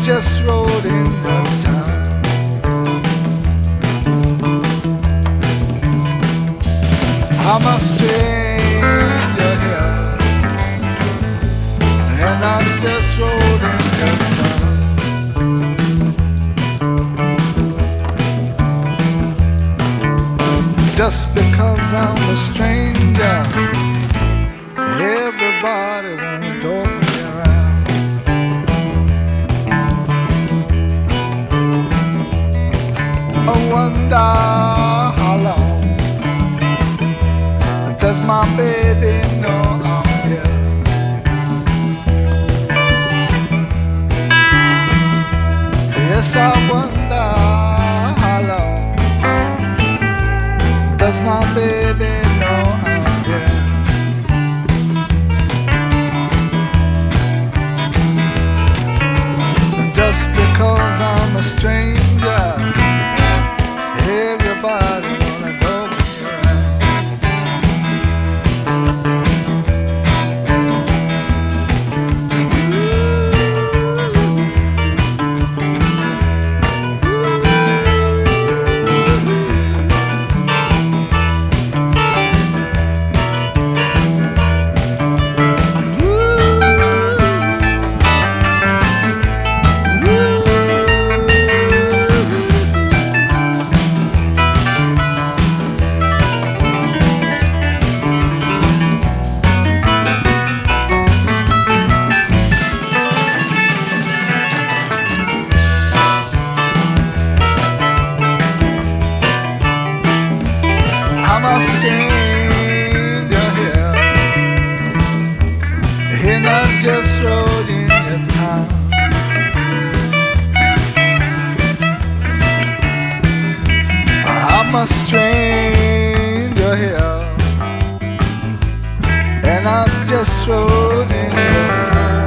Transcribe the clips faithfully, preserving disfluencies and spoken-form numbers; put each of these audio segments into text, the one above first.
just rode in your town. I'm a stranger here, and I just rode in your town. Just because I'm a stranger, everybody wanna dog me around. I wonder how long does my baby know I'm here? Yes, I wonder how long does my baby know I'm here? Just because I'm a stranger, everybody wanna dog me around. I'm a stranger here, and I just rode in your town. I'm a stranger here, and I just rode in your town.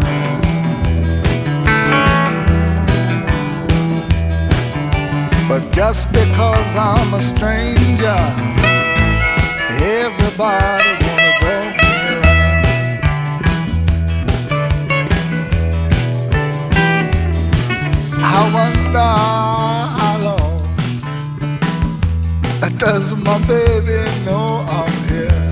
But just because I'm a stranger, everybody wanna dog me around. I wonder how long does my baby know I'm here?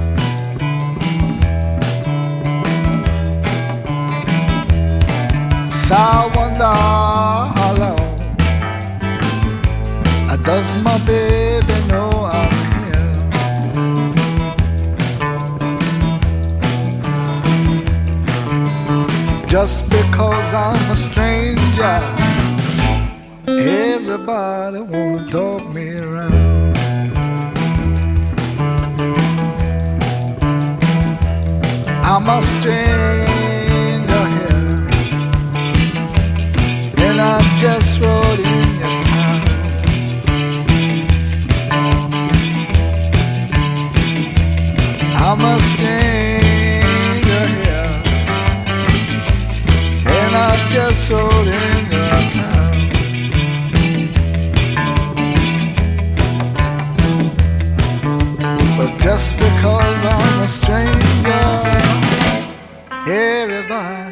So I wonder how long does my baby know I'm here? Just because I'm a stranger, everybody wanna dog me around. I'm a stranger here, and I just rode in your town. I'm a stranger here, and I just rode in your town. But just because I'm a stranger, everybody